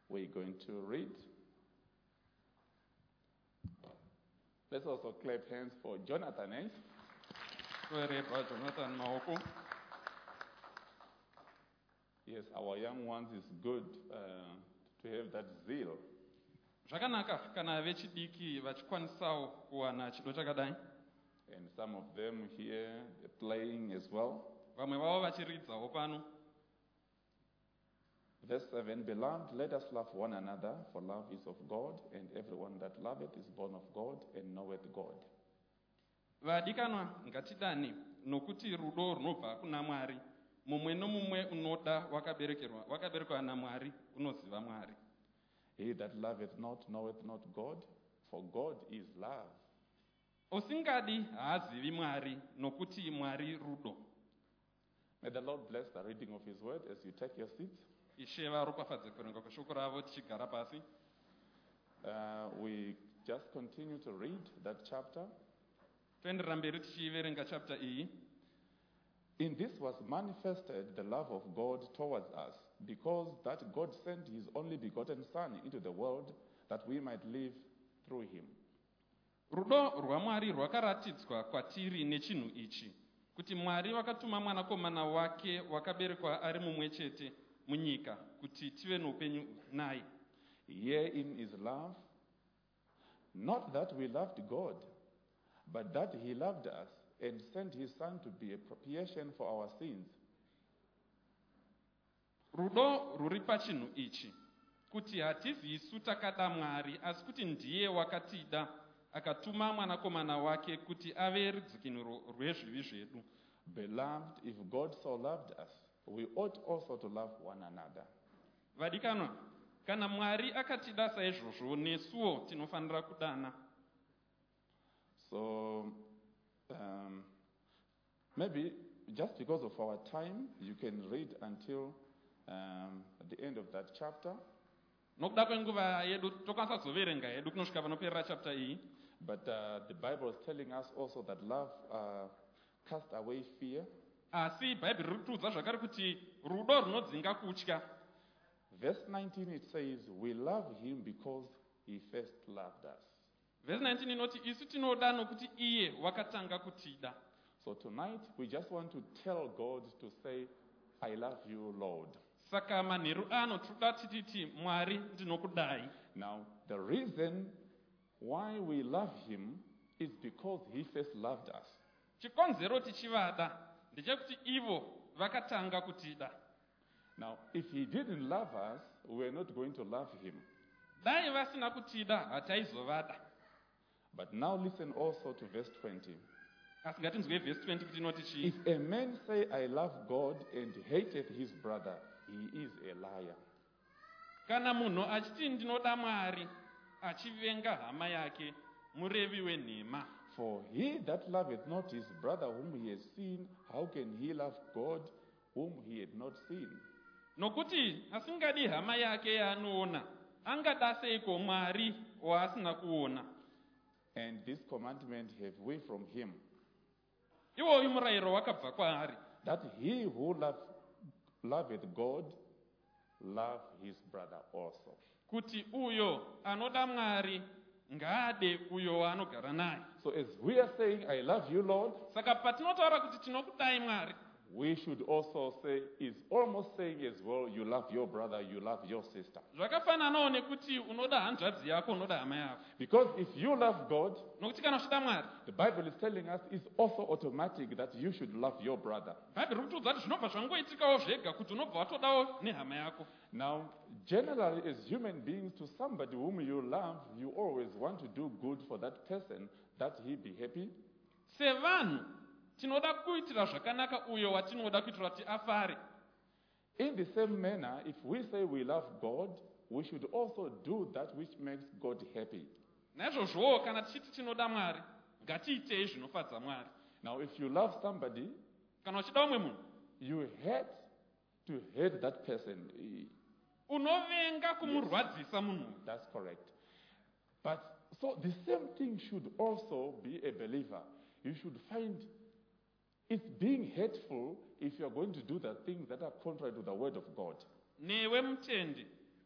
we're going to read. Let's also clap hands for Jonathan, eh? Jonathan Maoko. Yes, our young ones is good to have that zeal. Zvakanaka kana vechidiki vachikwanisawo kuwana chido chakadai. And some of them here, they're playing as well. Vamwe vavo vachiridzawo pano. Verse 7, Beloved, let us love one another, for love is of God, and everyone that loveth is born of God and knoweth God. Vadikanwa ngatidane nokuti rudo runobva kuna Mwari. Mumwe nomumwe unoda wakaberekwa naMwari unoziva Mwari. He that loveth not knoweth not God, for God is love. Usingadi haazivi Mwari nokuti Mwari rudo. May the Lord bless the reading of his word as you take your seats. Ishe varopafadze kuverenga kweshoko ravo tichigara pasi. We just continue to read that chapter. Toenderera mberi tichiverenga chapter iyi. In this was manifested the love of God towards us, because that God sent his only begotten Son into the world that we might live through him. Rudo rwaMwari rwakaratidzwa kwatiri nechinhu ichi, kuti Mwari vakatuma mwanakomana wake wakaberekwa ari mumwe chete munyika kuti tive noupenyu naye. Herein is love, not that we loved God, but that he loved us and sent his Son to be a propitiation for our sins. Rudo ruri pachinhu ichi, kuti hatizi isu takada Mwari, asi kuti ndiye wakatida akatuma mwanakomana wake kuti ave rudzikinuro rwezvivi zvedu. Beloved, if God so loved us, we ought also to love one another. Vadikanwa, kana Mwari akatida saizvozvo, nesuwo tinofanira kudana. So, maybe just because of our time, you can read until the end of that chapter. Nokuda kwenguva yedu tokwanisa kuzoverenga hedu kunosvika panoperera chapter iyi. But the Bible is telling us also that love casts away fear. Asi Bhaibheri riri kutiudza zvakare kuti rudo runodzinga kutya. Verse 19 it says, we love him because he first loved us. Verse 19 inoti isu tinoda nokuti iye wakatanga kutida. So tonight we just want to tell God to say, I love you, Lord. Saka manheru ano toda tititi Mwari ndinokudai. Now the reason why we love him is because he first loved us. Chikonzero tichivada ndechekuti ivo vakatanga kutida. Now if he didn't love us, we're not going to love him. Dai vasina kutida hataizovada. But now listen also to verse 20. Asi ngatinzwe verse 20 kuti inoti chii. If a man say, I love God and hateth his brother, he is a liar. Kana munhu achiti ndinoda Mwari achivenga hama yake, murevi wenhema. For he that loveth not his brother whom he has seen, how can he love God whom he had not seen? Nokuti asingadi hama yake yaanoona, angada seiko Mwari waasina kuona. And this commandment have we from him, Iwoyu murayiro wakabva kwaari, that he who loveth God, love his brother also. kuti uyo anoda Mwari ngaade uyo waanogara naye. So as we are saying, I love you, Lord, Saka patinotaura kuti tinokudai Mwari, we should also say, is almost saying as well, you love your brother, you love your sister. zvakafananawo nekuti unoda hanzvadzi yako, unoda hama yako. Because if you love God, Nokuti kana uchida Mwari, the Bible is telling us it's also automatic that you should love your brother. Bhaibheri riri kutiudza kuti zvinobva zvangoitikawo zvega kuti unobva watodawo nehama yako. Now, generally, as human beings, to somebody whom you love, you always want to do good for that person, that he be happy. Sevanhu tinoda kuitira zvakanaka uyo watinoda kuitira kuti afare. In the same manner, if we say we love God, we should also do that which makes God happy. Naizvozvowo kana tichiti tinoda Mwari, ngatiitei zvinofadza Mwari. Now, if you love somebody, Kana uchida umwe munhu, you hate to hate that person. unovenga kumurwadzisa munhu. That's correct. But so the same thing should also be a believer. You should find it's being hateful if you're going to do the things that are contrary to the word of God. Newe mutendi,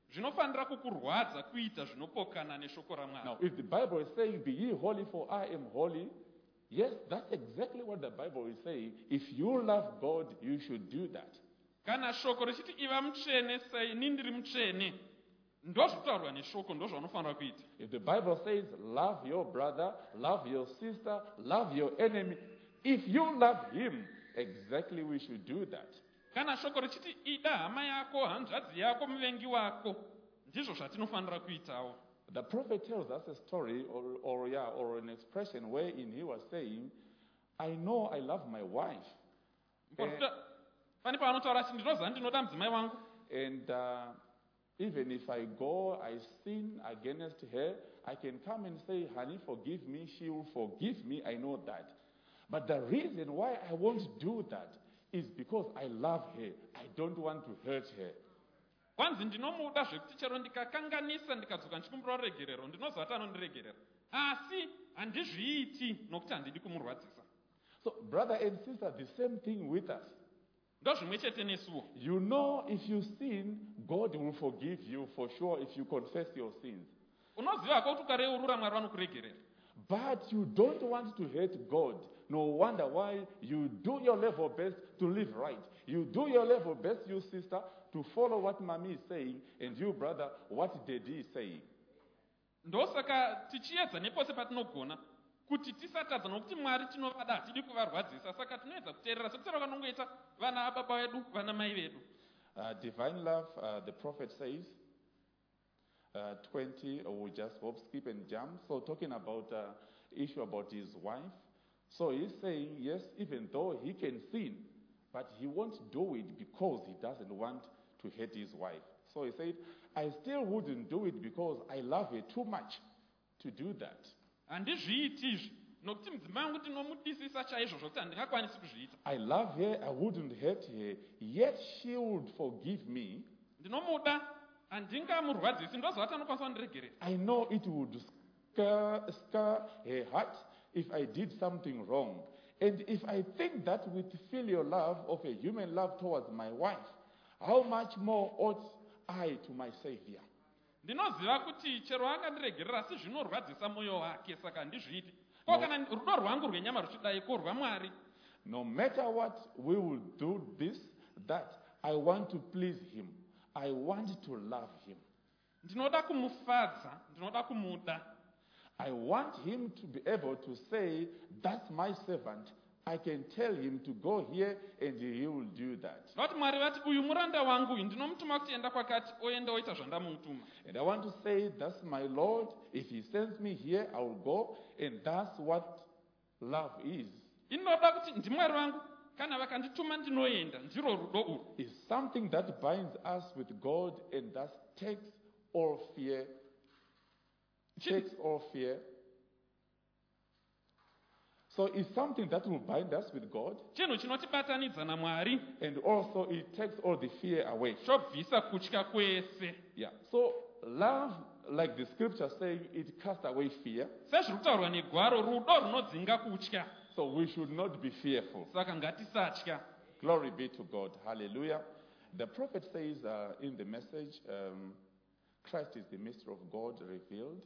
zvinofanira kukurwadza kuita zvinopokana neshoko raMwari. Now, if the Bible is saying, "Be ye holy, for I am holy," yes, that's exactly what the Bible is saying. If you love God, you should do that. Kana shoko richiti iva mutsvene saini ndiri mutsvene, ndozvitaurwa neshoko, ndozvaunofanira kuita. If the Bible says, "Love your brother, love your sister, love your enemy," if you love him, exactly we should do that. Kana shoko richiti ida hama yako, hanzvadzi yako, muvengi wako, ndizvo zvatinofanira kuitawo. The prophet tells us a story or an expression wherein he was saying, "I know I love my wife." Pane paanotaura kuti ndinoziva ndinoda mudzimai wangu. And even if I go, I sin against her, I can come and say, "Honey, forgive me." She will forgive me. I know that. But the reason why I won't do that is because I love her. I don't want to hurt her. Kwanzi ndinomuda zvekuti chero ndikakanganisa ndikadzoka ndichikumbira ruregerero, ndinoziva kuti anondiregerera. Asi handizviiti nokuti handidi kumurwadzisa. So, brother and sister, the same thing with us. Ndozvimwe chete nesuwo. You know, if you sin, God will forgive you for sure if you confess your sins. Unozivako kuti ukareurura Mwari vanokuregerera. But you don't want to hate God. No wonder why you do your level best to live right. You do your level best, you sister, to follow what mommy is saying, and you, brother, what daddy is saying. Ndosaka tichiedza nepose patinogona kuti tisatadza nokuti Mwari tinovada hatidi kuvarwadzisa, saka tinoedza kuteerera sekuteera vanongoita vana baba vedu, vana mai vedu. Divine love, the prophet says, 20, we'll just skip and jump. So talking about issue about his wife. So he's saying, yes, even though he can sin, but he won't do it because he doesn't want to hate his wife. So he said, I still wouldn't do it because I love her too much to do that. Handizviitizvi nokuti mudzimai wangu ndinomudisisa chaizvo zvokuti handingakwanisi kuzviita. I love her, I wouldn't hate her, yet she would forgive me. Ndinomuda, handingamurwadzisi, ndoziva kuti anokwanisa kundiregerera. I know it would scar her heart if I did something wrong. And if I think that with filial love of a human love towards my wife, how much more ought I to my Savior? Ndinoziva kuti chero angandiregerera asi zvinorwadzisa mwoyo wake, saka handizviiti. Ko kana rudo rwangu rwenyama ruchidai, ko rwaMwari. No matter what, we will do this, that I want to please him. I want to love him. Ndinoda kumufadza, ndinoda kumuda. I want him to be able to say, that's my servant. I can tell him to go here and he will do that. Noti Mwari vati uyu muranda wangu, ndinomutuma kuti enda kwakati, oenda oita zvandamutuma. And I want to say, that's my Lord. If he sends me here, I will go. And that's what love is. Inoda kuti ndimwari wangu, kana vakandituma ndinoenda, ndiro rudo urwu. It's something that binds us with God and that takes all fear. Takes all fear. So it's something that will bind us with God. Chinhu chinotibatanidza naMwari. And also it takes all the fear away. Chobvisa kutya kwese. Yeah. So love, like the scripture saying, it casts away fear. Sezviri kutaurwa negwaro, rudo runodzinga kutya. So we should not be fearful. Saka ngatisatya. Glory be to God. Hallelujah. The prophet says in the message, Christ is the mystery of God revealed.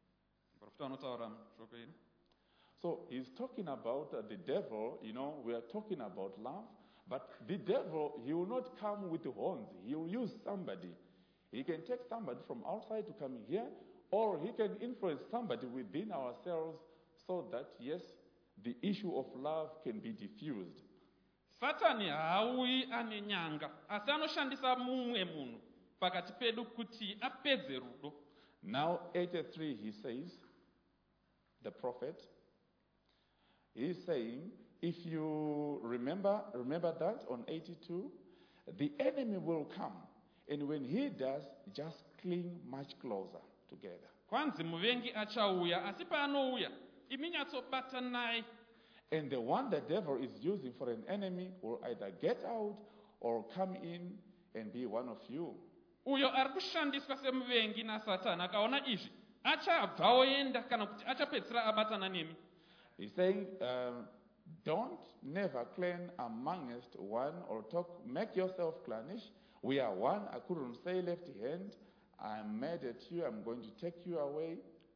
So he's talking about the devil, we are talking about love, but the devil, he will not come with the horns. He will use somebody. He can take somebody from outside to come here, or he can influence somebody within ourselves so that, yes, the issue of love can be diffused. Satani hauyi ane nyanga, asi anoshandisa mumwe munhu pakati pedu kuti apedze rudo. Now 83 he says, the prophet, he's saying, if you remember that on 82, the enemy will come, and when he does, just cling much closer together. Kwanzi muvengi achauya, asi paanouya, imi nyatsobata naye. And the one the devil is using for an enemy will either get out or come in and be one of you. Uyo ari kushandiswa semuvengi naSatani akaona izvi, achabva oenda kana kuti achapedzisira abatana nemi. He's saying, don't never clan amongst one or talk, make yourself clannish. We are one. I couldn't say left hand, I'm mad at you. I'm going to take you away.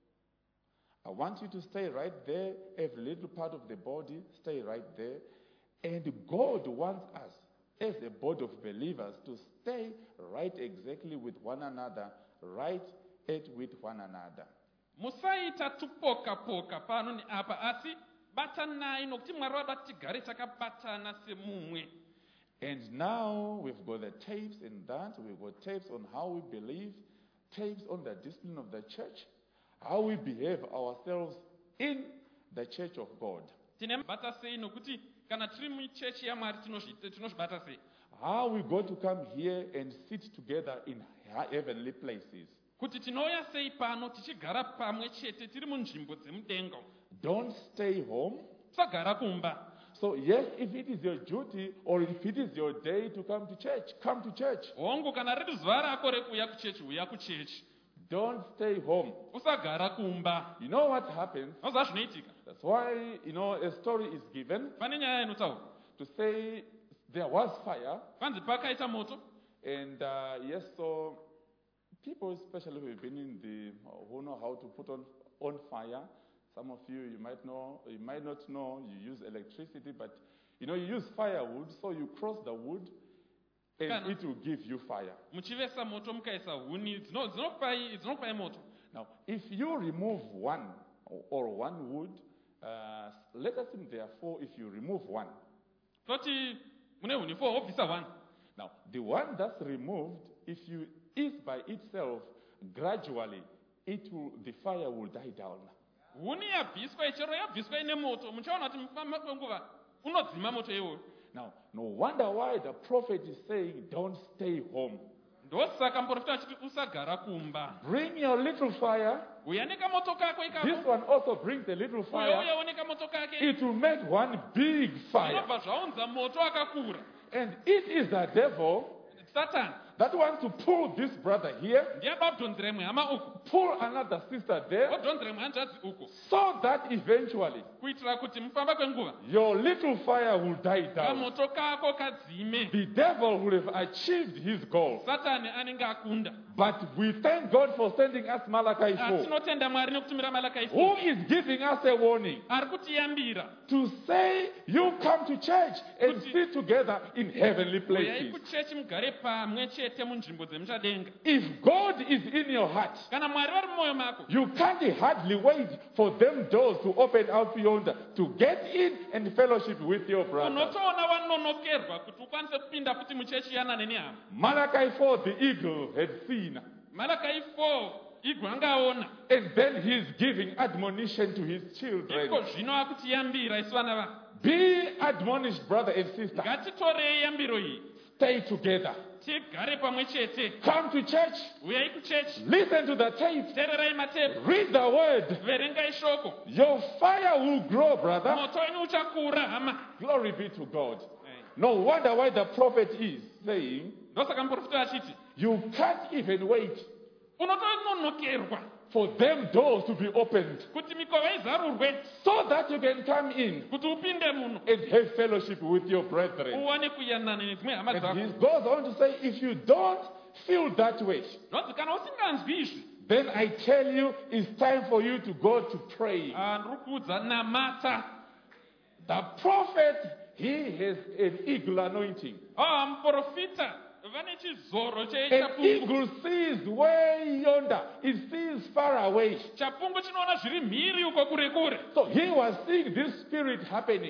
I want you to stay right there. Every little part of the body, stay right there. And God wants us, as a body of believers, to stay right exactly with one another, right with one another. Musaita tupoka pano ni apa asi batanai nokuti Mwari wada tigare takabatana semumwe. And now we've got the tapes in that. We've got tapes on how we believe, tapes on the discipline of the church, how we behave ourselves in the church of God. Tinebata sei nokuti kana tiri muchurch ya Mwari tinozvibata sei. How we go to come here and sit together in heavenly places. Kuti tinouya sei pano tichigara pamwe chete tiri munzvimbo dzemudenga. Don't stay home. Tisagara kumba. So yes, if it is your duty or if it is your day to come to church, come to church. Hongu kana riri zuva rako rekuuya kuchechi, uya kuchechi. Don't stay home. Usagara kumba. You know what happens? Noza zvinoitika. That's why, a story is given Pane nyaya inotaurwa. to say there was fire. Panzi pakaita moto. And yes, so people especially who have been in who know how to put on fire. Some of you, you might not know, you use electricity, but you use firewood, so you cross the wood and it will give you fire. Muchivesa moto mukaisa huni dzinokupai moto. Now, if you remove one or one wood, let us think therefore if you remove one. Toti mune huni 4 obvisa 1. Now, the one that's removed, if you eat by itself, gradually the fire will die down. Huni yabviswa ichero yabviswa ine moto muchaona kuti mufamba kwenguva unodzima moto iwoyo. Now, no wonder why the prophet is saying, don't stay home. Ndosaka muprofita achiti usagara kumba. Bring your little fire. Uya nekamoto kako ikako. This one also brings a little fire. Uya nekamoto kake. It will make one big fire. Zvinobva zvaunza moto akakura. And it is the devil Satan that wants to pull this brother here, pull another sister there, so that eventually your little fire will die down. The devil will have achieved his goal. But we thank God for sending us Malachi 4, who is giving us a warning to say, you come to church and sit together in heavenly places. If God is in your heart, you can't hardly wait for them doors to open out yonder to get in and fellowship with your brother. Malachi 4, the eagle had seen. And then he's giving admonition to his children. Be admonished, brother and sister. Stay together. Come to church. Listen to the tape. Read the word. Your fire will grow, brother. Glory be to God. No wonder why the prophet is saying, you can't even wait for them doors to be opened so that you can come in and have fellowship with your brethren. And he goes on to say, if you don't feel that way, then I tell you, it's time for you to go to pray. The prophet, he has an eagle anointing. An eagle sees way yonder. It sees far away. So he was seeing this spirit happening,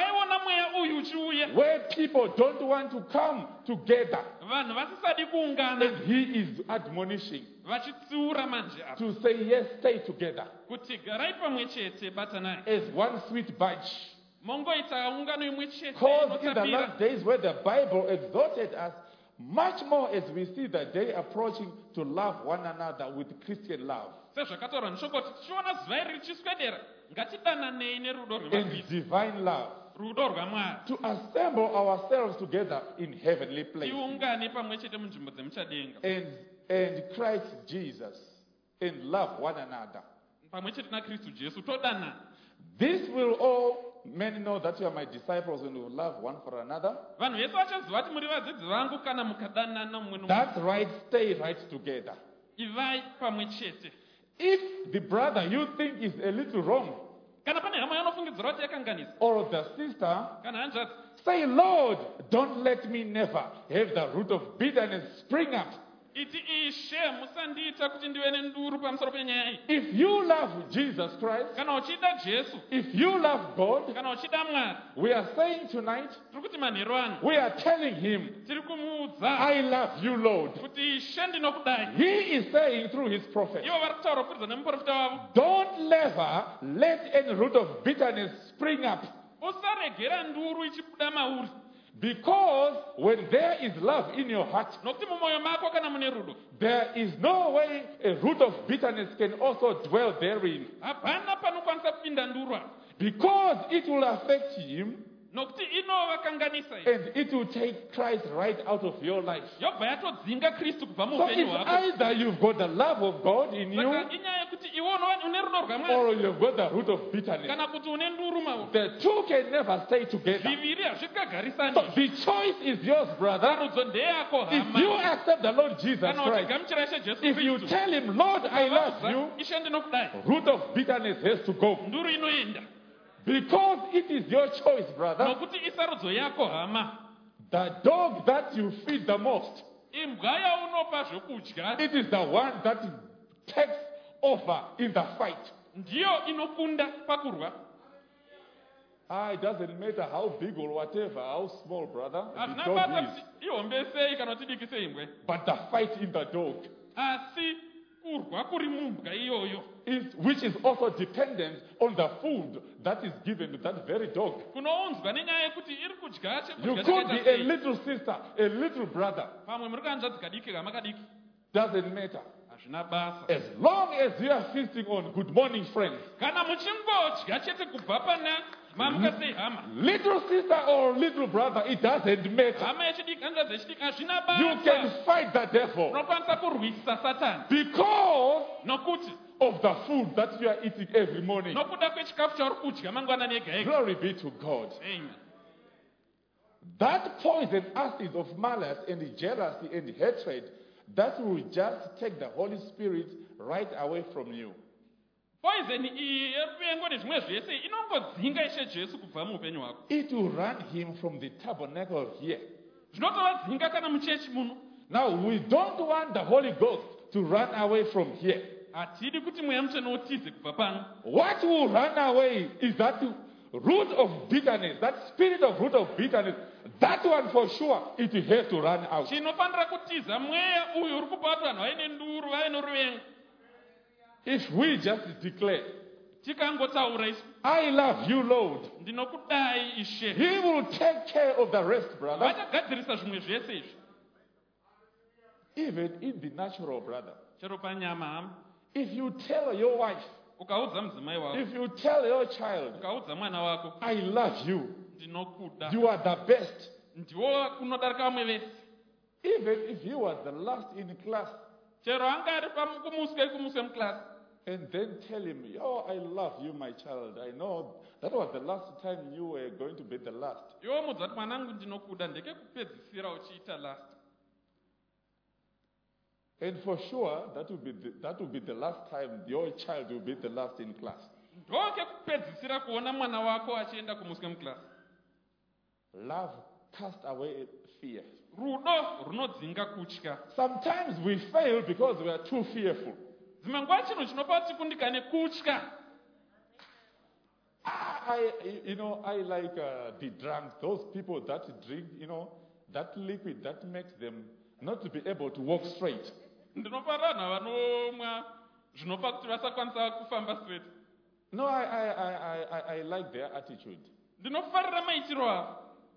where people don't want to come together. And he is admonishing to say, yes, stay together as one sweet batch. Because in the last days where the Bible exhorted us, much more as we see the day approaching, to love one another with Christian love and divine love, to assemble ourselves together in heavenly places and Christ Jesus and love one another. This will all men know that you are my disciples when you love one for another. That's right, stay right together. ivai pamwe chete. If the brother you think is a little wrong, Kana pane hama yanofungidzira kuti yakanganisa, or the sister, kana hanzvadzi, say, Lord, don't let me never have the root of bitterness spring up. iti Ishe musandiita kuti ndive nenduru pamusoro penyaya iyi. If you love Jesus Christ, Kana uchida Jesu, if you love God, kana uchida Mwari, we are saying tonight, tiri kuti manheru ano we are telling him, tiri kumuudza I love you, Lord. kuti Ishe ndinokudai. He is saying through his prophet, Ivo vari kutaura kupfuuridza nemuprofita wavo, don't never let any root of bitterness spring up. usaregera nduru ichibuda mauri, Because when there is love in your heart, nokuti mumwoyo mako kana mune rudo, there is no way a root of bitterness can also dwell therein. hapana panokwanisa kupinda nduru apa, Because it will affect him nokuti inovakanganisa iyi, and it will take Christ right out of your life. yobva yatodzinga Kristu kubva So muupenyu it's hwako. either you've got the love of God in you Saka inyaya yekuti iwe une rudo rwaMwari or you've got the root of bitterness. kana kuti une nduru mauri. The two can never stay together. Zviviri So hazvingagarisani. the choice is yours, brother. Sarudzo ndeyako If you hama. accept the Lord Jesus Kana Christ, uchigamuchira Ishe Jesu if you Kristu, tell him, Lord, I love you, Ishe ndinokudai, root of bitterness has to go. nduru inoenda. Because it is your choice, brother. Nokuti isarudzo yako hama. The dog that you feed the most, Imbwa yaunopa zvokudya it is the one that takes over in the fight. ndiyo inokunda pakurwa. It doesn't matter how big or whatever, how small, brother, the Hazvina dog basa is. kuti ihombe sei kana kuti diki sei imbwa. But the fight in the dog, Asi kurwa kuri mumbwa iyoyo. which is also dependent on the food that is given to that very dog. Kunounzwa nenyaya yekuti iri kudya You chekudya could be chakaita a sei. little sister, a little brother. Pamwe muri kanzvadzi kadiki kama kadiki. Doesn't matter. Hazvina basa. As long as you are feasting on good morning, friends. Kana muchingodya chete kubva pana mamuka sei hama. Little sister or little brother, it doesn't matter. Hama yechidiki, hanzvadzi yechidiki hazvina You can basa. fight the devil Unokwanisa kurwisa Satani. because Nokuti of the food that you are eating every morning. nokuda kwechikafu chauri kudya mangwanani ega ega. Glory be to God. Amen. That poison acid of malice and jealousy and hatred, that will just take the Holy Spirit right away from you. Poison iyi yepengo nezvimwe zvese inongodzinga Ishe Jesu kubva muupenyu hwako. It will run him from the tabernacle here. Zvinotovadzinga kana muchechi muno. Now, we don't want the Holy Ghost to run away from here. Hatidi kuti mweya mutsvene utize kubva pano. What will run away is that root of bitterness, that spirit of root of bitterness. That one for sure, it has to run out. Chinofanira kutiza mweya uyu uri kupa vanhu vaine nduru vaine ruvengo. If we just declare, Tikangotaura isu, I love you, Lord, ndinokudai Ishe. He will take care of the rest, brother. Vachagadzirisa zvimwe zvese izvi. Even in the natural, brother. Chero panyama hama. If you tell your wife, Ukaudza mudzimai wako, if you tell your child, ukaudza mwana wako, I love you, ndinokuda. you are the best. Ndiwo kunodarika vamwe vese. Even if you were the last in class, Chero angari kumuswe muklasi. and then tell him, oh, I love you, my child. I know that was the last time you were going to be the last. Iwo mudza kuti mwanangu ndinokuda ndekekupedzisira uchiita last. And for sure, that will be the last time your child will be the last in class. Ndokekupedzisira kuona mwana wako achienda kumuswe muklasi. Love cast away fear. Rudo runodzinga kutya. Sometimes we fail because we are too fearful. Dzimwe nguva chinhu chinopa tikundika nekutya. I like the drunks, those people that drink, that liquid that makes them not to be able to walk straight. Ndinofarira vanhu vanomwa zvinopa kuti vasakwanisa kufamba straight. No, I like their attitude. Ndinofarira maitiro avo.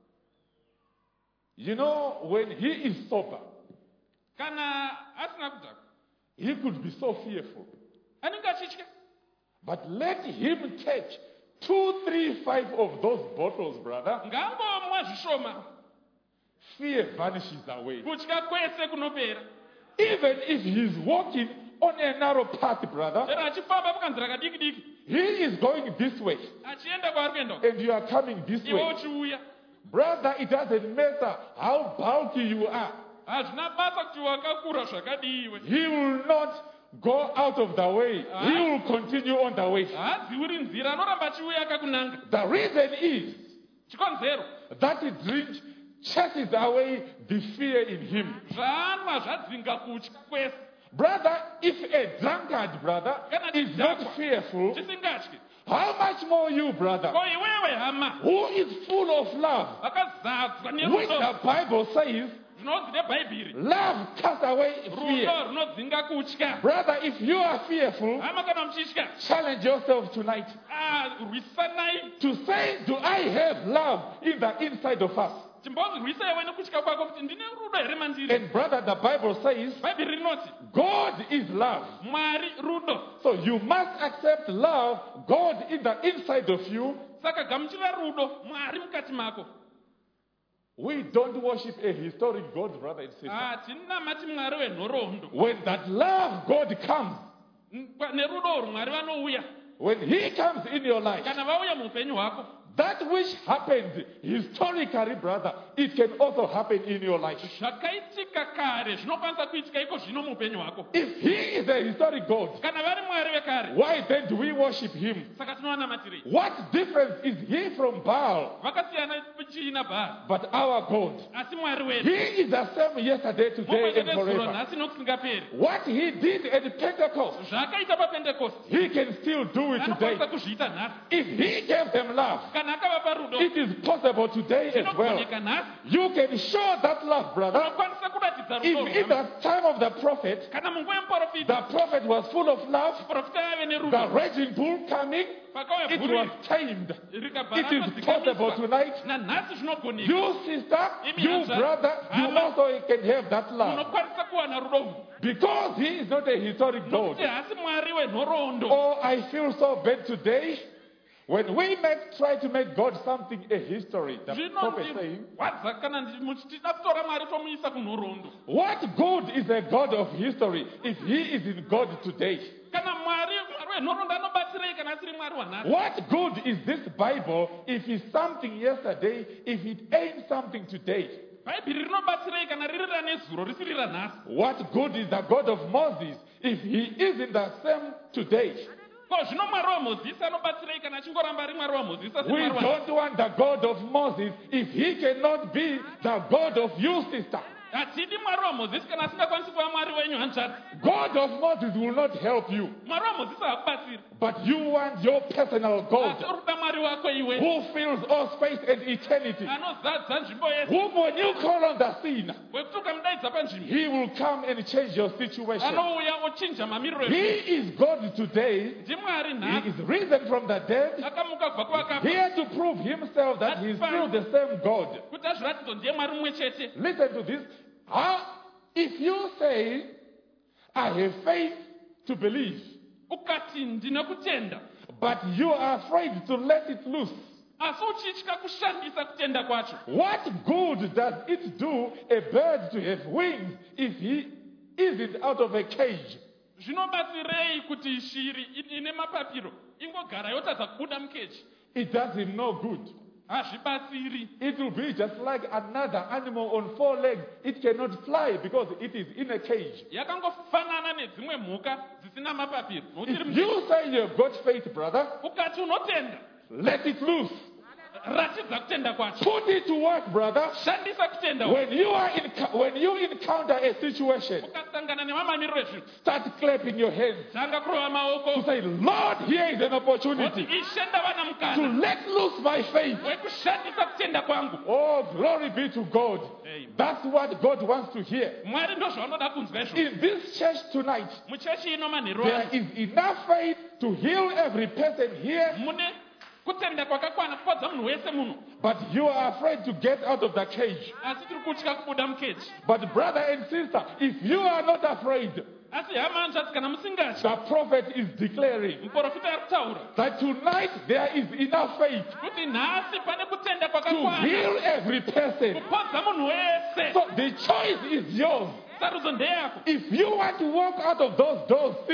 When he is sober, Kana asina kudhakwa, he could be so fearful. anenge achitya. But let him take 2, 3, 5 of those bottles, brother. Ngangomwa zvishoma, Fear vanishes away. kutya kwese kunopera. Even if he's walking on a narrow path, brother, Chero achifamba pakanzira kadiki diki, he is going this way, achienda kwaari kuenda, and you are coming this iwe way. uchiuya. Brother, it doesn't matter how bulky you are. hazvina basa kuti wakakura zvakadiwe. He will not go out of the way. He will continue on the way. Haadziuri nzira, anoramba achiuya akakunanga. The reason is Chikonzero, that drink chases away the fear in him. zvaanwa zvadzinga kutya kwese. Brother, if a drunkard brother is not fearful, Chisingatyi. how much more you, brother, Ko iwewe hama, who is full of love, wakazadzwa which nerudo. the Bible says, Zvinonzi neBhaibheri. love casts away fear. Rudo runodzinga kutya. Brother, if you are fearful, Hama kana muchitya, challenge yourself tonight rwisanai. to say, do I have love in the inside of us? Chimbonzi rwisaiwe nekutya kwako kuti ndine rudo here mandiri. And brother, the Bible says, Bhaibheri rinoti God is love. Mwari rudo. So you must accept love, God in the inside of you. Saka gamuchira rudo, Mwari mukati mako. We don't worship a historic God, brother and sister. Hatinamati Mwari wenhoroondo. When that love God comes, Nerudo urwu Mwari vanouya. when He comes in your life, Kana vauya muupenyu hwako, that which happened historically, brother, it can also happen in your life. zvakaitika kare zvinokwanisa kuitika iko zvino muupenyu hwako. If He is a historic God, Kana vari Mwari vekare, why then do we worship Him? saka tinovanamatiri. What difference is He from Baal? Vakasiyana chii naBhaari, But our God, asi Mwari He wedu is the same yesterday, today, and mumwezuro forever. nhasi nokusingaperi. What He did at Pentecost, Zvaakaita paPentekosti He can still do it today. anokwanisa kuzviita nhasi. If He gave them love, Kana akavapa rudo, it is possible today as well. zvinogoneka nhasi. You can show that love, brother. Unokwanisa kuratidza If rudo in rwako. the time of the prophet, Kana munguva yemuprofita, the prophet was full of love, muprofita aive the nerudo, raging bull coming, pakauya it bhuri was tamed. rikabva It is possible rakadziganiswa. tonight. Nanhasi zvinogoneka. You sister, you brother, you also can have that love. Unokwanisa kuwana rudo urwu. Because He is not a historic God. Nokuti hasi Mwari wenhoroondo. Oh, I feel so bad today. When we try to make God something a history, the prophet saying, Zvinondirwadza kana muchida kutora Mwari tomuisa kunhoroondo. what good is a God of history if He is in God today? Kana Mwari wenhoroondo anobatsirei kana asiri Mwari wanhasi? What good is this Bible if it's something yesterday, if it ain't something today? Bhaibheri rinobatsirei kana riri ranezuro risiri ranhasi? What good is the God of Moses if He isn't the same today? Ko zvino Mwari waMozisi anobatsirei kana achingoramba ari Mwari waMozisi asi We Mwari wanhasi? don't want the God of Moses if He cannot be the God of you, sister. Hatidi Mwari waMozisi kana asingakwanisi kuva Mwari wenyu hanzvadzi. God of Moses will not help you, Mwari waMozisi haakubatsiri. but you want your personal Asi God uri kuda Mwari wako iwe, who fills all space and eternity. anozadza nzvimbo yese. Whom when you call on the scene, Wekuti ukamudaidza panzvimbo, He will come and change your situation. anouya ochinja mamiriro He edu. is God today. NdiMwari He nhasi, is risen from the dead, akamuka kubva kuvakafa, here to prove Himself that He is still the same God. kuti azviratidza ndiye Mwari mumwe chete. Listen to this. If you say, I have faith to believe, Ukati ndine kutenda, but you are afraid to let it loose, asi uchitya kushandisa kutenda kwacho. what good does it do a bird to have wings if he isn't out of a cage? Zvinobatsirei kuti shiri ine mapapiro ingogara yotadza kubuda mukeji? It does him no good. Hazvibatsiri. It will be just like another animal on 4 legs. It cannot fly because it is in a cage. Yakangofanana nedzimwe mhuka dzisina mapapiro. Nokuti iri If you say you have got faith, brother, ukati unotenda, let it loose. ratidza kutenda kwacho. Put it to work, brother. Shandisa kutenda. When you encounter a situation, Ukasangana nemamamiriro ezvinhu, start clapping your hands tanga kurova to maoko. say, Lord, here is an Kuti opportunity Ishe ndavana to mukana let loose my faith. wekushandisa kutenda kwangu. Oh, glory be to God. Amen. That's what God wants to hear. Mwari ndozvaanoda kunzwa izvo. In this church tonight, Muchechi ino manheru there ano, is enough faith to heal every person here, mune kutenda kwakakwana kupodza munhu wese muno, but you are afraid to get out of the cage. asi tiri kutya kubuda mukeji. But brother and sister, if you are not afraid, Asi hama hanzvadzi kana musingatyi, the prophet is declaring muprofita ari kutaura that tonight there is enough faith kuti nhasi pane kutenda to kwakakwana heal every person. kupodza munhu wese. So the choice is yours. Sarudzo ndeyako. If you want to walk out of those doors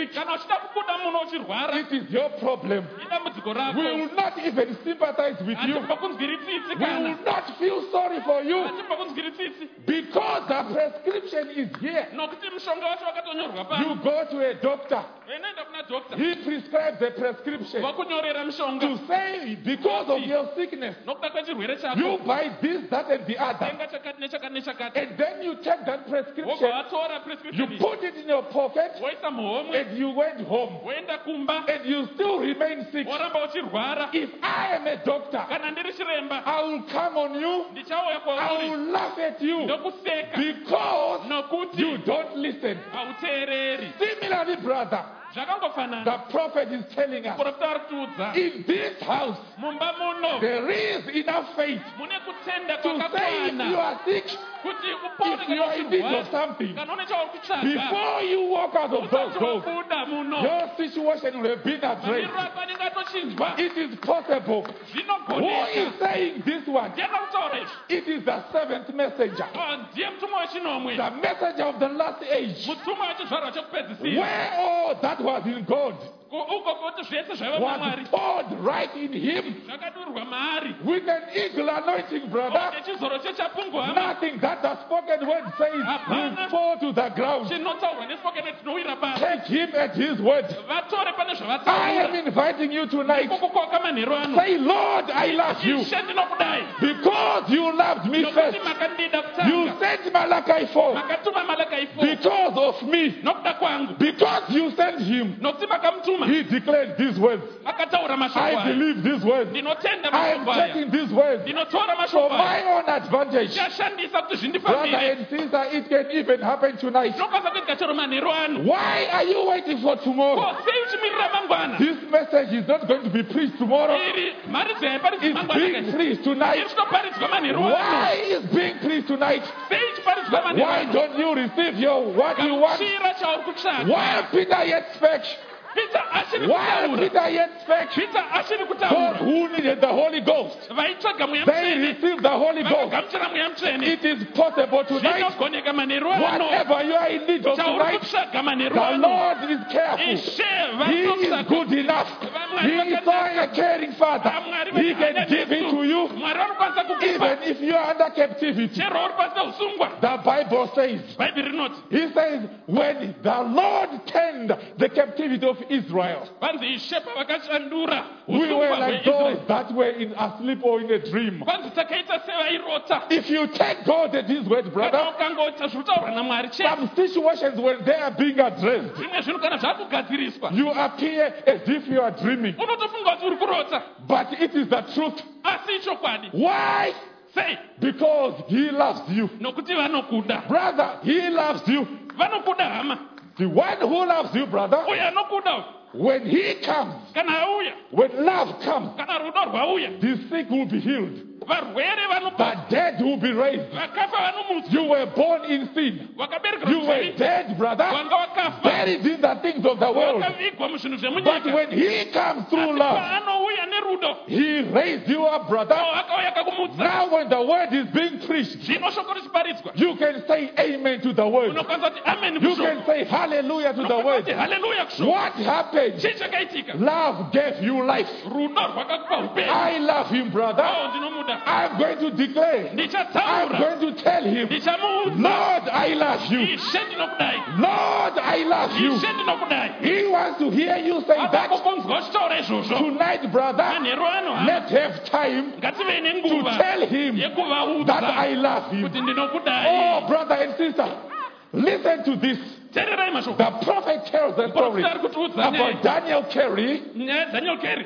sick, kana uchida kubuda muno uchirwara it is your problem. idambudziko rako. We will not even sympathize with you. Hatimba kunzwiri tsitsi We kana. will not feel sorry for you Hatimba kunzwiri tsitsi. because the prescription is here. Nokuti mushonga wacho wakatonyorwa You pano. go to a doctor, Unoenda kuna doctor. he prescribes a prescription Vakunyorera mushonga. to say because of your sickness, Nokuda kwechirwere chako. you buy this, that, and the other. Tenga chakati nechakati nechakati. And then you take that prescription, Wobva watora you prescription. put it in your pocket, Woisa muhomwe. and you went home. Woenda kumba. And you still remain sick. Woramba uchirwara. If I am a doctor, Kana ndiri chiremba. I will come on you, Ndichauya I kwauri. will laugh at you Ndokuseka. because Nokuti. you don't listen. Hauteereri. Similarly, brother, Zvakangofanana. the prophet is telling us, Muprofita ari kutiudza. in this house, Mumba muno. there is enough faith Mune kutenda to say if you kwakakwana. are sick, Kuti upone if you are in need of something, kana une chauri kutsvaga. before you walk out of those Usati doors, wabuda muno. your situation will have been addressed. Mamiriro ako anenge atochinjwa. It is possible. Who Zvinogoneka. is saying this one? Ndiye akutaura izvi. It is the seventh messenger, Ndiye mutumwa wechinomwe. the messenger of the last age, Mutumwa wechizvarwa chekupedzisira. where all that was in God Uko kuti zvese zvaiva was maMwari. poured right in him Zvakadurwa maari. with an eagle anointing, brother. Nechizoro chechapungwa. Nothing that the spoken word says will fall to the ground. Chinotaurwa nesipokene tinowira pasi. Take him at his word. Vatore pane I zvavataura. am inviting you tonight. Kukukoka manheru ano. Say, Lord, I love you Ishe ndinokudai. because you loved me Nokuti first. makandida You kutanga. sent Malachi 4 Makatuma Malakai 4. because of me. Nokuda kwangu. Because you sent him, Nokuti makamutuma. he declared these words. Akataura mashoko I aya. believe these words. Ndinotenda I am mashoko aya. taking these words Ndinotora for mashoko aya. my own advantage. Ndiyashandisa kuti Brother zvindifambire. and sister, it can even happen tonight. Zvinokwanisa kuitika chero manheru ano. Why are you waiting for tomorrow? Ko sei uchimirira mangwana? This message is not going to be preached tomorrow. Iri mharidzo yaiparidzwa It's mangwana being kaisi. preached Iri tonight. kutoparidzwa manheru ano. Why is being preached tonight? Sei ichiparidzwa manheru Why ano? don't you receive what you want? Gamuchira chauri kutsvaga. Why Peter yet spake? Peter achiri Why kutaura. Peter yet spake? Peter achiri Those kutaura. who needed the Holy Ghost, Vaitsvaga mweya they mutsvene. received the Holy Ghost. Vakagamuchira mweya mutsvene. It is possible tonight. Zvinogoneka manheru ano. Whatever you are in need of Chauri tonight, kutsvaga manheru the ano. Lord is careful. Ishe He is vanotsvaga. good enough. He is so a caring Father. He can give it to you Mwari vanokwanisa kukupa. even if you are under captivity. Chero uri pasi peusungwa. The Bible says, Bhaibheri rinoti. He says, when the Lord turned the captivity of Israel, Vanzi Ishe pavakashandura we were usungwa like those hweIsraeri. that were in asleep or in a dream. Vanzi takaita sevairota. If you take God at His word, Kana brother, ukangoita zvinotaurwa naMwari chete. some situations when they are being addressed, Zvimwe zvinhu kana zvakugadziriswa. you appear as if you are dreaming. Unotofunga kuti uri kurota. But it is the truth. Asi ichokwadi. Why? Sei? Because He loves you. Nokuti vanokuda. Brother, He loves you. Vanokuda hama. The one who loves you, brother, Uyo anokuda. when He comes, Kana auya. when love comes, Kana rudo rwauya. the sick will be healed. Varwere The vanopora. dead will be raised. Vakafa vanomutswa. You were born in sin. Vakaberekerwa You were muzvivi. dead, brother, Vanga vakafa. buried in the things of the world. Vakavigwa muzvinhu But zvemunyika. when He comes through Asi love, paanouya nerudo. He raised you up, brother. Akauya kakumutsa. Now when the word is being preached, Zvino shoko richiparidzwa. you can say amen to the word. Unokwanisa kuti amen You kushoko. can say hallelujah to the Unokwanisa word. kuti haleluya kushoko. What happened? Chii chakaitika? Love gave you life. Rudo rwakakupa upenyu. I love Him, brother. Oh, ndinomuda. I'm going to declare. I'm Ndichataura. going to tell Him, Ndichamuudza. Lord, I love you. Ishe ndinokudai. Lord, I love you. Ishe ndinokudai. He wants to hear you say Ada that kukunzwa uchitaura izvozvo. tonight, brother. Manheru ano hama. Let's have time Ngative to nenguva tell Him yekuvaudza that I love Him. kuti ndinokudai. Oh, brother and sister, listen to this. Teererai mashoko. The prophet tells the story Muprofita ari kutiudza about Daniel Carey. Daniel Carey.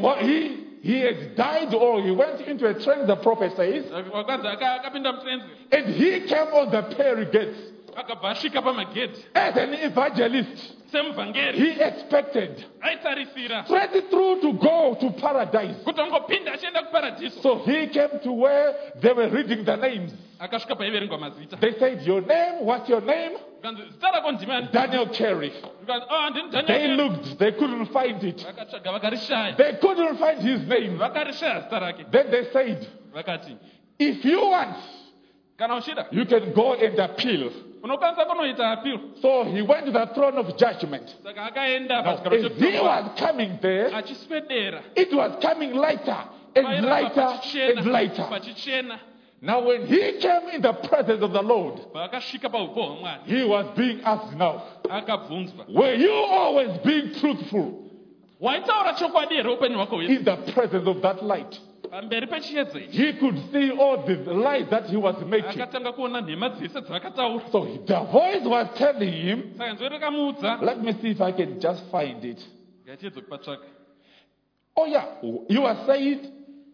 He had died or he went into a trance, the prophet says, Wakadzi akapinda mutrenzi. and he came on the pearly gates Akabva asvika pamagedhi. as an evangelist. Semuvhangeri. He expected Aitarisira. straight through to go to paradise. Kuti angopinda achienda kuparadhiso. So he came to where they were reading the names. Akasvika paiverengwa mazita. They said, your name, what's your name? Kanzi zita rako ndimani? Daniel Carey. Kanzi ndini Daniel They Carey. looked, they couldn't find it. Vakatsvaga vakarishaya. They couldn't find his name. Vakarishaya zita rake. Then they said, Vakati if you want, kana uchida you can go and appeal unokwanisa kunoita appeal. So he went to the throne of judgment. Saka akaenda Now, pachigaro as he chepfungwa was coming there, achiswedera it was coming lighter and lighter and lighter. pachichena. Now, when he came in the presence of the Lord, Paakasvika paupo hwaMwari he was being asked now, akabvunzwa, were you always being truthful waitaura chokwadi here upenyu hwako hwese in the presence of that light? pamberi pechiedza ichi? He could see all the lies that he was making. Akatanga kuona nhema dzese dzavakataura. So the voice was telling him, Saka nzwi rakamuudza, let me see if I can just find it. ngatiedze kupatsvaka. Oh yeah, you are saying,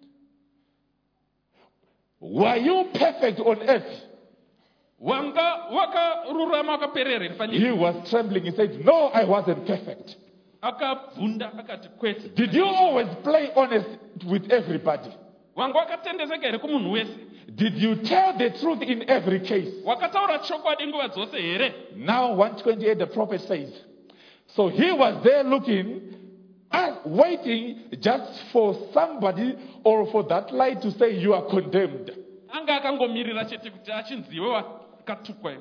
were you perfect on earth? Wanga wakarurama wakaperera here panyika? He was trembling. He said, no, I wasn't perfect. Akabvunda akati kwete. Did you always play honest with everybody? Wanga wakatendezeka here kumunhu wese? Did you tell the truth in every case? Wakataura chokwadi nguva dzose here? Now 128 the prophet says, so he was there looking and waiting just for somebody or for that light to say you are condemned. Anga akangomirira chete kuti achinziwe wakatukwa.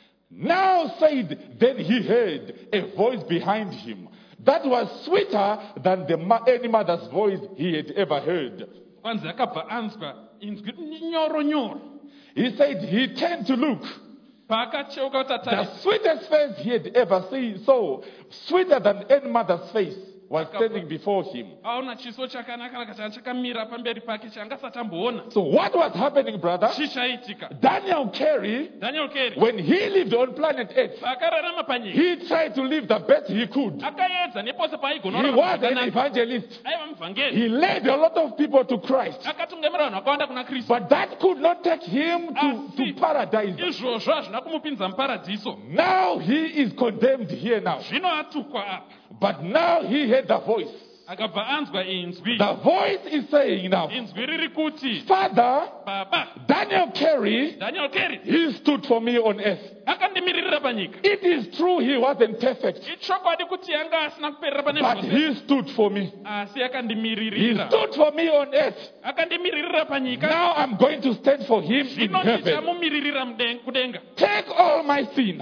Now said, then he heard a voice behind him that was sweeter than any mother's voice he had ever heard. Kwanzi akabva anzwa inzwi nyoro nyoro. He said he turned to look. Paakacheuka kuti The atarisa. sweetest face he had ever seen, so sweeter than any mother's face, was standing before him. Aona chiso chakanaka chakamira pamberi pake chaangasati amboona. So what was happening, brother? Chichaitika. Daniel Carey, Daniel Carey when he lived on planet Earth, pakararama panyika he tried to live the best he could. akaedza nepose paigona He was an evangelist. aiva muvhangeri. He led a lot of people to Christ. Akatungamira vanhu vakawanda kuna Kristu. But that could not take him to paradise. Izvozvo hazvina kumupinza muparadiso. Now he is condemned here now. Zvino atukwa apa. But now he heard the voice. Akabva anzwa inzwi. The voice is saying now, Inzwi riri kuti, Father, Baba, Daniel Carey, Daniel Carey he stood for me on earth. akandimiririra panyika. It is true he wasn't perfect, Ichokwadi kuti anga asina kuperera pane but zvose. he stood for me. Asi He akandimiririra. stood for me on earth. Akandimiririra panyika. Now I'm going to stand for him in Zvino heaven. ndichamumiririra kudenga. Take all my sin,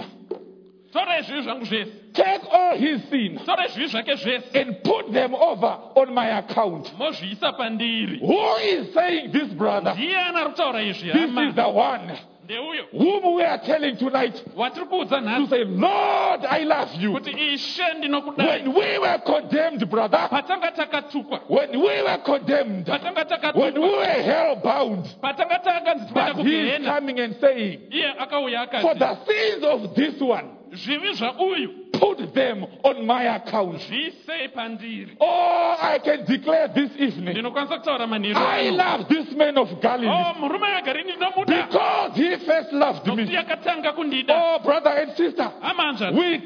Tora zvivi zvangu zvese. take all his sin, Tora zvivi zvake zvese. and put them over on my account. Mozviisa pandiri. Who is saying this, brother? Ndiye ana kutaura izvi This is hama. the one Ndeuyo whom we are telling tonight watiri kuudza to nhasi say, Lord, I love you. kuti ishe ndinokudai. When we were condemned, brother, Patanga takatukwa. when we were condemned, Patanga when we takatukwa. were hell-bound, Patanga takanzi but tienda he is kugehena. coming and saying, Iye akauya for akati, the sins of this one, zvivi zvauyu put them on my account. zviisei pandiri. Oh, I can declare this evening, Ndinokwanisa kutaura manheru I ano. love this man of Galilee Oh, murume wegari ndinomuda. because he first loved Nokuti me. yakatanga kundida. Oh, brother and sister, Amanja. we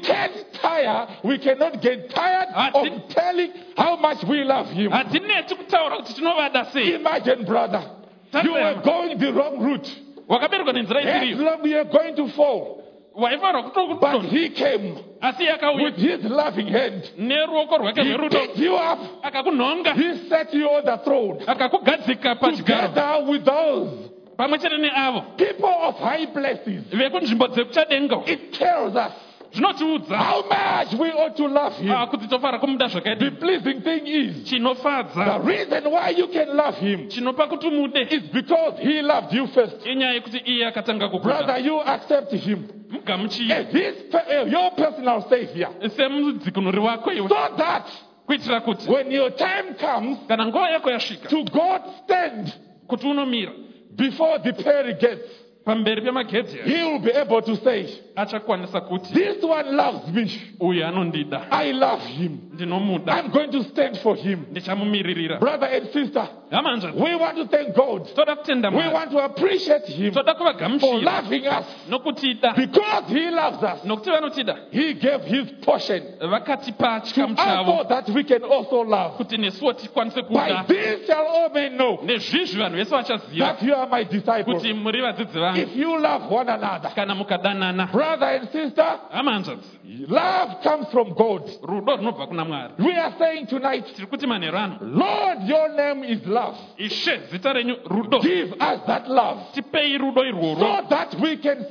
cannot get tired of telling how much we love him. Hatineti kutaura kuti tinovada sei. Imagine, brother, you are going the wrong route. Wakaberekwa nenzira isiriyo. Headlong, you are going to fall. Waifanira But kutokutona. he came Asi yakauya with his loving hand. neruoko rwake He rwerudo. picked you up. Akakunhonga. He set you on the throne Akakugadzika pachigaro. together with those Pamwe chete neavo. people of high places. Vekunzvimbo dzekuchadenga. It tells us Zvinotiudza how much we ought to love him. kuti tofanira kumuda The zvakadini. pleasing thing is, the Chinofadza. reason why you can love him Chinopa kuti umude. is because he loved you first. Inyaya yekuti iye akatanga Brother, kukuda. you accept him Mugamuchiye. as your personal savior. Semudzikunuri wako iwe. So that Kuitira kuti when your time comes kana nguva yako yasvika to God stand kuti unomira before the pearly gates, pamberi pemagedhi aya, he will be able to say, achakwanisa kuti this one loves me. uyu anondida. I love him. Ndinomuda. I'm going to stand for him. Ndichamumiririra. Brother and sister, Hamanja. we want to thank God. Toda kutenda We Mwari. want to appreciate him Toda for kuvagamuchira loving us. nokutida. Because he loves us, Nokuti vanotida. he gave his portion Vakatipa to chikamu us chavo so that we can also love. kuti nesuwo tikwanise By kuda. this shall all men know Nezvizvi vanhu vese vachaziva that you are my disciples. kuti muri vadzidzi vangu If you love one another. kana mukadanana. Brother and sister, Hamanja. love comes from God. Rudo runobva kuna Mwari. We are saying tonight, Tiri kuti manheru ano. Lord, your name is love. Ishe zita renyu rudo. Give us that love Tipei rudo irworwo. so that we can say,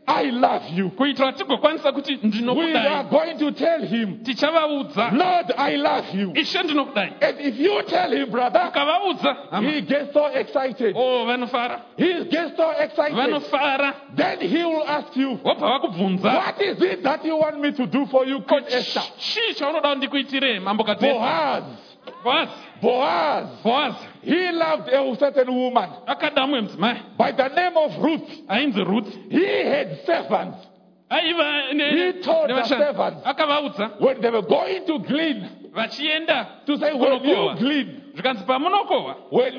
I love you. kuitira tigokwanisa kuti We are ndinokudai, going to tell him, tichavaudza, Lord, I love you. ishe ndinokudai. And if you tell him, brother, Ukavaudza, he gets so excited. vanofara, He gets so excited. vanofara, Then he will ask you, wobva vakubvunza, what is it that you want me to do for you, Queen Esther? chii chaunoda ndikuitire mambokadzi Esther? Boaz. Boaz, Boaz. Boaz He loved a certain woman akada mumwe mudzimai by the name of Ruth. ainzi Ruth, He had servants. aiva He told the servants akavaudza when they were going to glean, vachienda to say, when you kunokohwa, glean, zvikanzi pamunokohwa,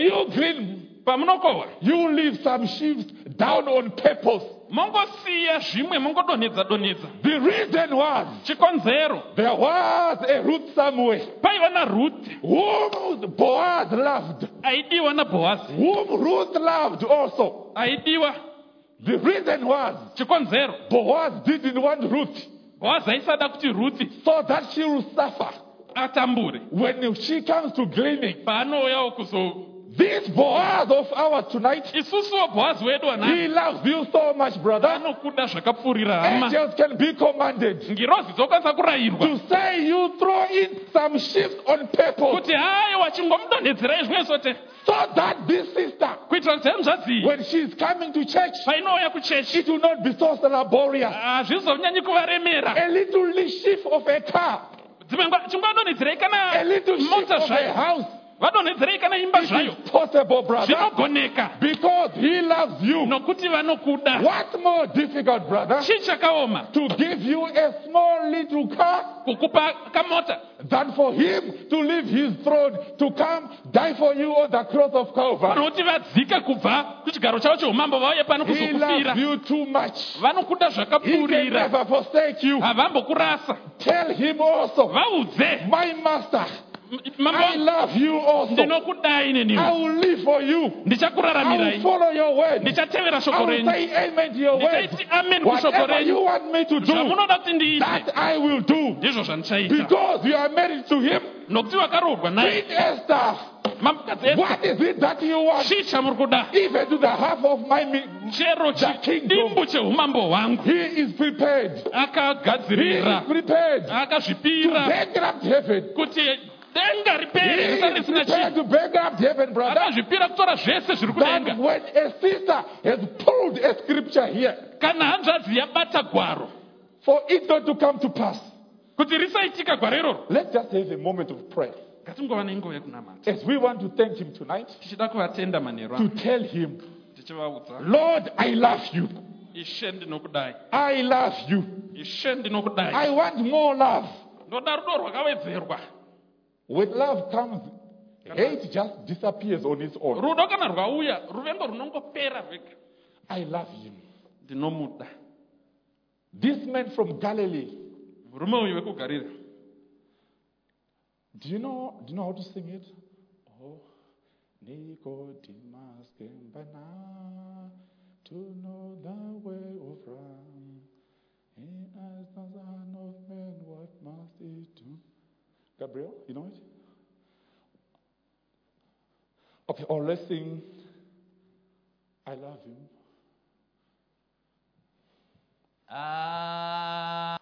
pamunokohwa you leave some sheaves down on purpose. mongosiya zvimwe mongodonhedza donhedza. The reason was Chikonzero, there was a Ruth somewhere paiva naRuth whom Boaz loved, aidiwa naBhoazi, whom Ruth loved also. aidiwa. The reason was Chikonzero, Boaz didn't want Ruth Boazi aisada kuti Ruth so that she will suffer atambure when she comes to gleaning. paanouyawo kuzo. This Boaz of ours tonight, Isusuwo Boazi wedu he wanai loves you so much, brother. anokuda zvakapfuurira hama. Angels can be commanded Ngirozi dzokwanisa kurayirwa to say you throw in some sheaves on purpose kuti hai wachingomudonhedzerai zvimwe sote so that this sister, kuitira kuti hanzvadzi when she is coming to church, painouya kuchechi it will not be so laborious. hazvizonyanyi kuvaremera. A little sheaf of a car, Dzimwe nguva chingodonhedzerai a kana little sheaf mota of a zvayo, house. vadonhedzerei kana imba It zvayo, is possible, brother, zvinogoneka because he loves you. nokuti vanokuda. What's more difficult, brother, Chii chakaoma to give you a small little car kukupa kamota than for him to leave his throne to come die for you on the cross of Calvary? vanoti vadzika kubva kuchigaro chavo cheumambo vauye pano He loves kuzokufira. you too much. Vanokuda He can zvakapfuurira, never forsake you. havambokurasa. Tell him also, Vaudze, my master, mambo I love you also. ndinokudai I neniwo, will live for you. I will ndichakuraramirai, follow your word. ndichatevera I shoko will renyu, say amen to your word. ndichaiti amen kushoko Whatever you renyu. want me to do, Zvamunoda kuti ndiite that I will do. ndizvo zvandichaita, Because you are married to him. nokuti vakaroorwa naye. Queen Esther, Mambokadzi Esther, what is it that you want? chii chamuri kuda? Even to the half of my Chero the kingdom. chidimbu cheumambo hwangu He is prepared. He is akagadzirira, prepared to akazvipira bankrupt heaven. kuti denga He ripere risati is risina prepared chinhu. to bankrupt heaven, brother. Akazvipira kutora zvese zviri That kudenga. when a sister has pulled a scripture here, Kana hanzvadzi yabata gwaro for it not to come to pass, kuti risaitika gwaro iroro, let's just have a moment of prayer. ngatingova nenguva yekunamata, As we want to thank him tonight, tichida kuvatenda manheru to ano, tell him, tichivaudza, Lord, I love you. ishe ndinokudai, I love you. ishe ndinokudai, I want more love. ndoda rudo rwakawedzerwa. When love comes, hate just disappears on its own. Rudo kana rwauya, ruvengo runongopera rwega. I love him. Ndinomuda. This man from Galilee, Murume uyu wekuGarire, do you know how to sing it? Oh, Nicodemus came by night to know the way of right. He asked the Son of Man, what must he do? Gabriel, you know it? Okay, or let's sing, I love him.